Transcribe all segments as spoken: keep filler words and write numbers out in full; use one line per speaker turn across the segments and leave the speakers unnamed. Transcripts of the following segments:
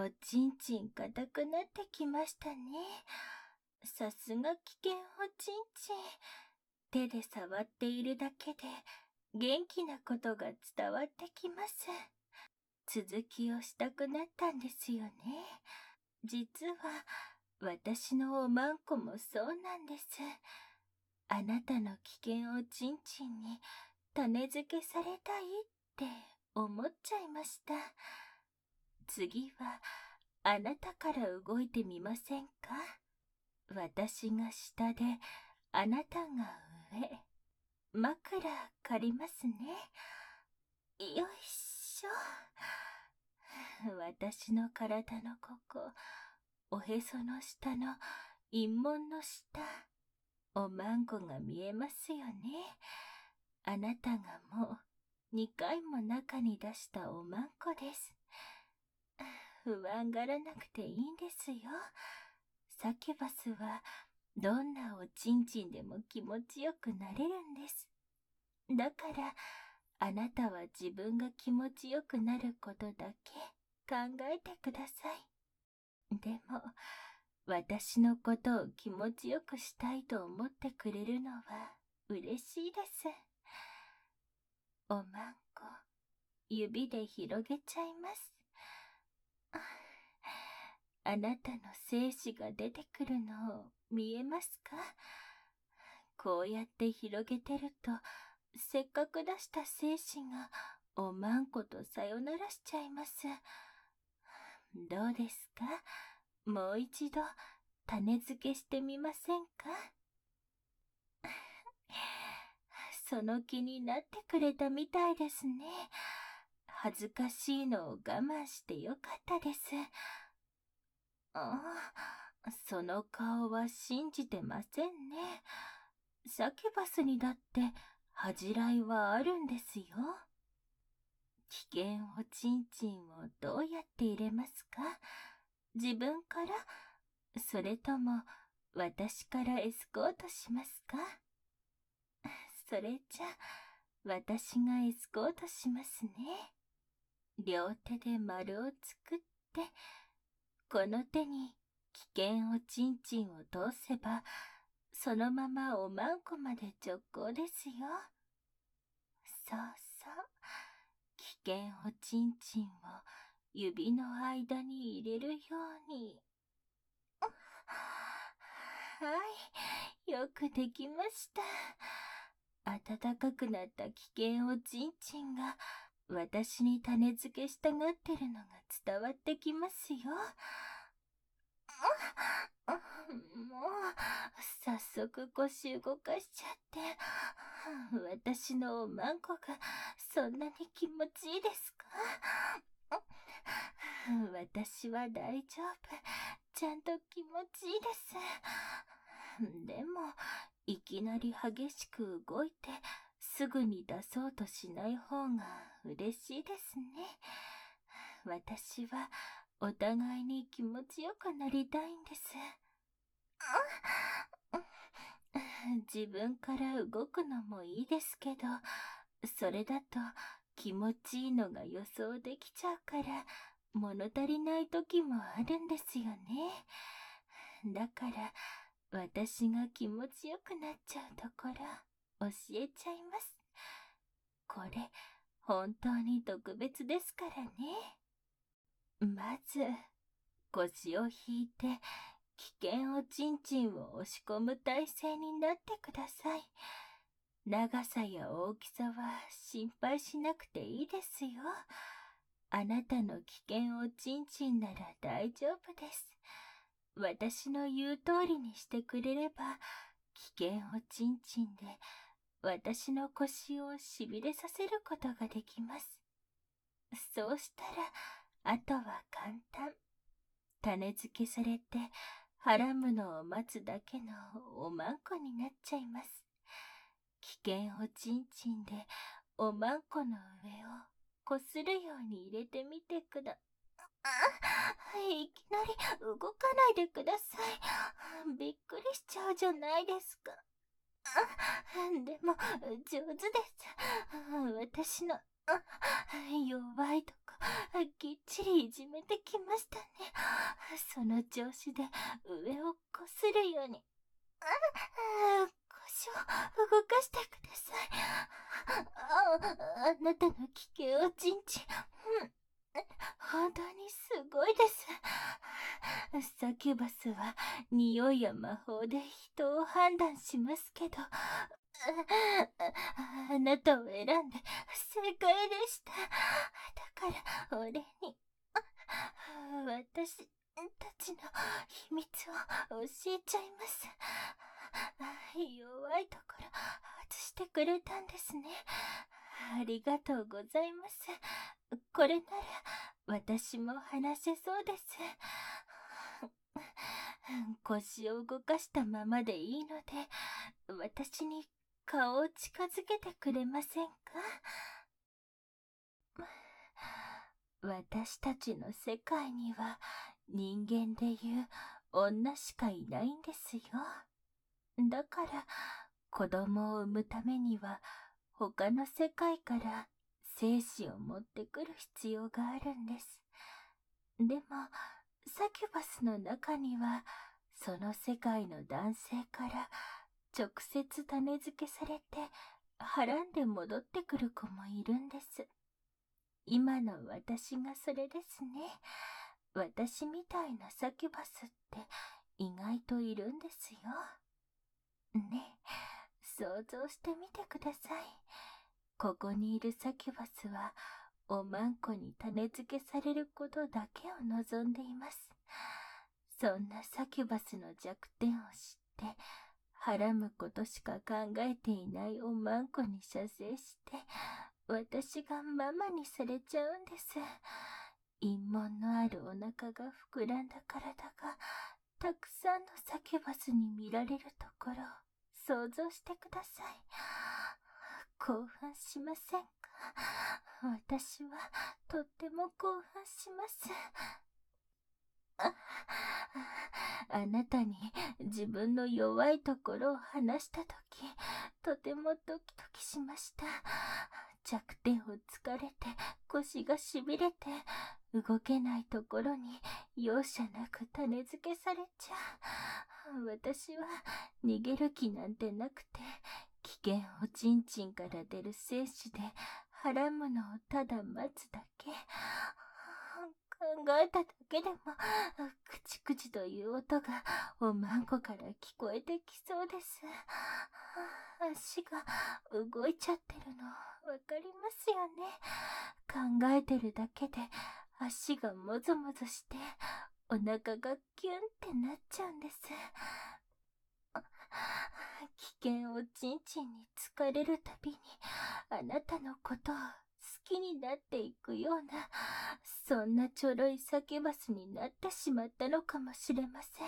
おちんちん硬くなってきましたね。さすが危険おちんちん。手で触っているだけで元気なことが伝わってきます。続きをしたくなったんですよね。実は私のおまんこもそうなんです。あなたの危険おちんちんに種付けされたいって思っちゃいました。次はあなたから動いてみませんか？私が下であなたが上。枕借りますね。よいしょ。私の体のここ、おへその下の陰門の下、おまんこが見えますよね。あなたがもうにかいも中に出したおまんこです。不安がらなくていいんですよ。サキュバスはどんなおちんちんでも気持ちよくなれるんです。だからあなたは自分が気持ちよくなることだけ考えてください。でも私のことを気持ちよくしたいと思ってくれるのは嬉しいです。おまんこ、指で広げちゃいます。あなたの精子が出てくるのを見えますか？こうやって広げてると、せっかく出した精子がおまんことさよならしちゃいます。どうですか？もう一度種付けしてみませんか？その気になってくれたみたいですね。恥ずかしいのを我慢してよかったです。ああ、その顔は信じてませんね。サキュバスにだって恥じらいはあるんですよ。危険おちんちんをどうやって入れますか？自分から、それとも私からエスコートしますか？それじゃ私がエスコートしますね。両手で丸を作って、この手に危険おちんちんを通せば、そのままおまんこまで直行ですよ。そうそう。危険おちんちんを指の間に入れるように。はい、よくできました。暖かくなった危険おちんちんが私に種付けしたがってるのが伝わってきますよ。もう、早速腰動かしちゃって、私のおまんこがそんなに気持ちいいですか？私は大丈夫。ちゃんと気持ちいいです。でも、いきなり激しく動いて、すぐに出そうとしない方が嬉しいですね。私はお互いに気持ちよくなりたいんです。自分から動くのもいいですけど、それだと気持ちいいのが予想できちゃうから物足りない時もあるんですよね。だから私が気持ちよくなっちゃうところ教えちゃいます。これ本当に特別ですからね。まず腰を引いて危険おちんちんを押し込む体勢になってください。長さや大きさは心配しなくていいですよ。あなたの危険おちんちんなら大丈夫です。私の言う通りにしてくれれば、危険おちんちんで私の腰をしびれさせることができます。そうしたら、あとは簡単。種付けされて、はらむのを待つだけのおまんこになっちゃいます。危険おちんちんでおまんこの上をこするように入れてみてくだ。あ、いきなり動かないでください。びっくりしちゃうじゃないですか。あ、でも上手です。私のあ、弱いとこ、きっちりいじめてきましたね。その調子で上をこするように。あ、腰を動かしてください。あ、あなたの危険をちんちん。うん、本当にすごいです。サキュバスは匂いや魔法で人を判断しますけど、ああなたを選んで正解でした。だから俺に私たちの秘密を教えちゃいます。弱いところ外してくれたんですね。ありがとうございます。これなら私も話せそうです。腰を動かしたままでいいので、私に顔を近づけてくれませんか？私たちの世界には人間でいう女しかいないんですよ。だから子供を産むためには他の世界から精子を持ってくる必要があるんです。でもサキュバスの中にはその世界の男性から直接種付けされてはらんで戻ってくる子もいるんです。今の私がそれですね。私みたいなサキュバスって意外といるんですよ。ねえ、想像してみてください。ここにいるサキュバスはおまんこに種付けされることだけを望んでいます。そんなサキュバスの弱点を知ってはらむことしか考えていないおまんこに射精して私がママにされちゃうんです。陰門のあるお腹が膨らんだ体がたくさんのサキュバスに見られるところを想像してください。興奮しませんか？私はとっても興奮します。あ、あなたに自分の弱いところを話したとき、とてもドキドキしました。弱点をつかれて腰がしびれて動けないところに容赦なく種付けされちゃう。私は逃げる気なんてなくて、危険をちんちんから出る精子ではらむのをただ待つだけ。考えただけでもクチクチという音がおまんこから聞こえてきそうです。足が動いちゃってるのわかりますよね。考えてるだけで足がもぞもぞしてお腹がキュンってなっちゃうんです。危険をちんちんに疲れるたびにあなたのことを好きになっていくような、そんなちょろいサキュバスになってしまったのかもしれません。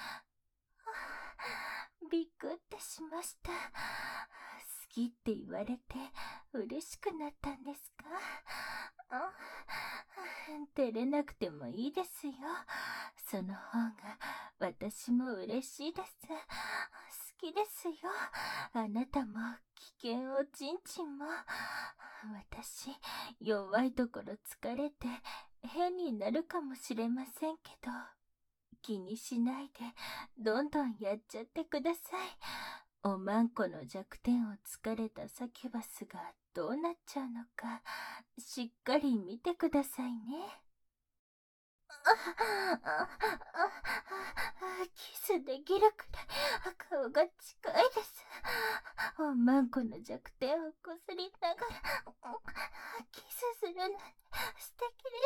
びっくってしました。好きって言われて嬉しくなったんですか？照れなくてもいいですよ。その方が私も嬉しいです。好きですよ。あなたも危険おちんちんも。私、弱いところ疲れて変になるかもしれませんけど、気にしないでどんどんやっちゃってください。おまんこの弱点をつかれたサキュバスがどうなっちゃうのかしっかり見てくださいね。キスできるくらい顔が近いです。おまんこの弱点をこすりながらキスするなんて素敵です。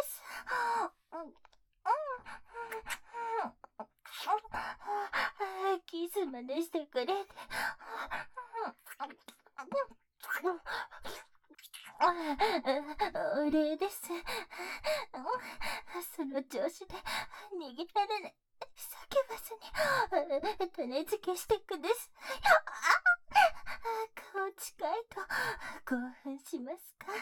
キスまでしてくれてお礼です。その調子で逃げられないサキュバスに種付けしてください。顔近いと興奮しますか？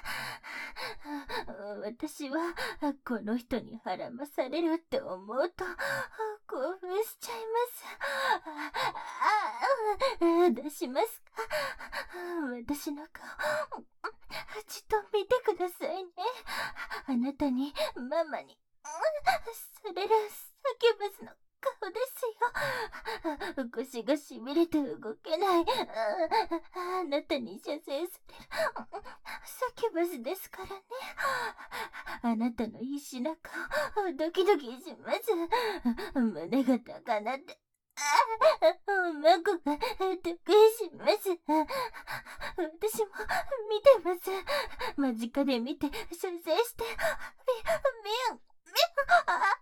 私はこの人にはらまされるって思うと興奮しちゃいます。あ、あ、あ、出しますか。私の顔、ちょっと見てくださいね。あなたに、ママに、されるサキュバスの顔ですよ。腰がしびれて動けない。あなたに射精されるサキュバスですからね。あなたの必死な顔、ドキドキします。胸が高鳴って、おまこが得意します。私も見てます。間近で見て、射精して、み、み、み、あ、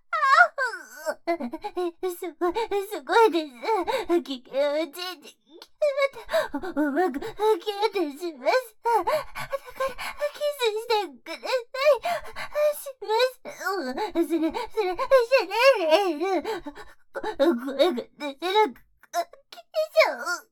すごい、すごいです。危険をじいじ、おまく、キュートします。だから、キスしてください。します。それ、それ、それ、声が出せなく、きちゃう。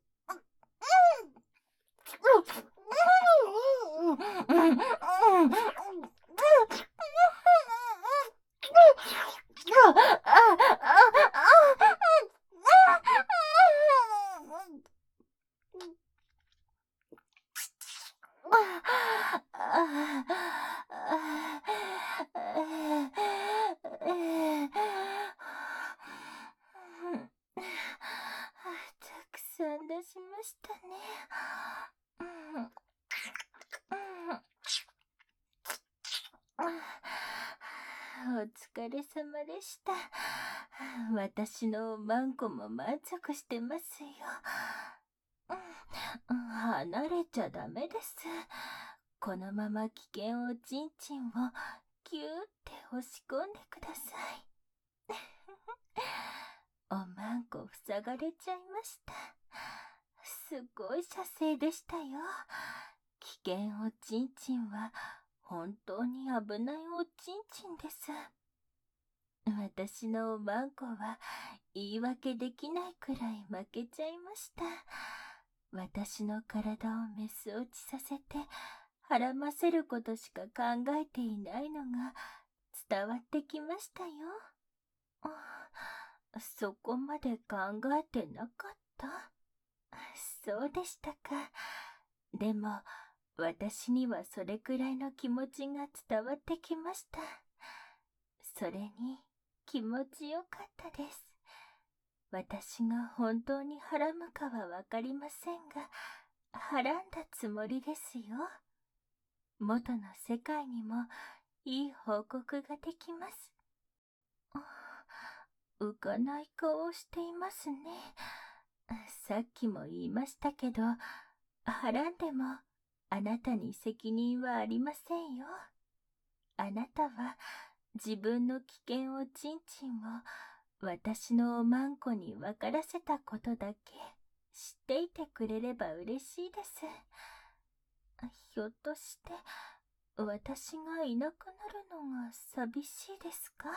たくさん出しましたね。お疲れ様でした。私のマンコも満足してますよ。離れちゃダメです。このまま危険おちんちんをキューって押し込んでください。おまんこ塞がれちゃいました。すごい射精でしたよ。危険おちんちんは本当に危ないおちんちんです。私のおまんこは言い訳できないくらい負けちゃいました。私の体をメス落ちさせてはらませることしか考えていないのが伝わってきましたよ。そこまで考えてなかった。そうでしたか。でも私にはそれくらいの気持ちが伝わってきました。それに気持ちよかったです。私が本当にはらむかはわかりませんが、はらんだつもりですよ。元の世界にもいい報告ができます。浮かない顔をしていますね。さっきも言いましたけど、はらんでもあなたに責任はありませんよ。あなたは自分の危険おちんちんを私のおまんこに分からせたことだけ知っていてくれれば嬉しいです。ひょっとして私がいなくなるのが寂しいですか？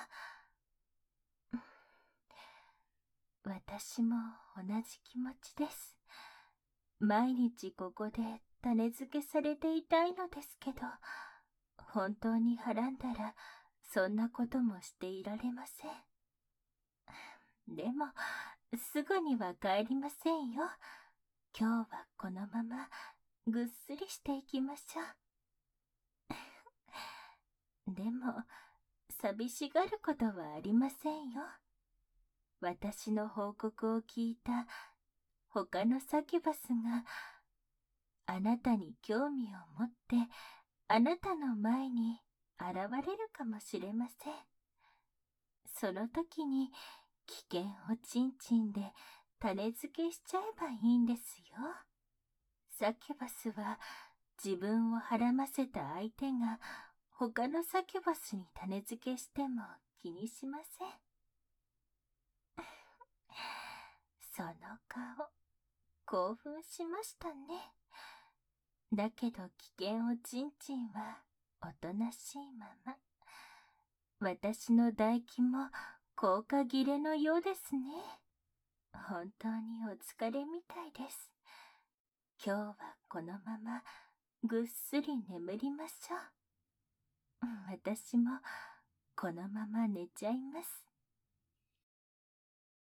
私も同じ気持ちです。毎日ここで種付けされていたいのですけど、本当にはらんだらそんなこともしていられません。でもすぐには帰りませんよ。今日はこのままぐっすりしていきましょう。でも寂しがることはありませんよ。私の報告を聞いた他のサキュバスがあなたに興味を持ってあなたの前に現れるかもしれません。その時に危険おちんちんで種付けしちゃえばいいんですよ。サキュバスは自分をはらませた相手が他のサキュバスに種付けしても気にしません。その顔、興奮しましたね。だけど危険おちんちんはおとなしいまま。私の唾液も高価切れのようですね。本当にお疲れみたいです。今日はこのままぐっすり眠りましょう。私もこのまま寝ちゃいます。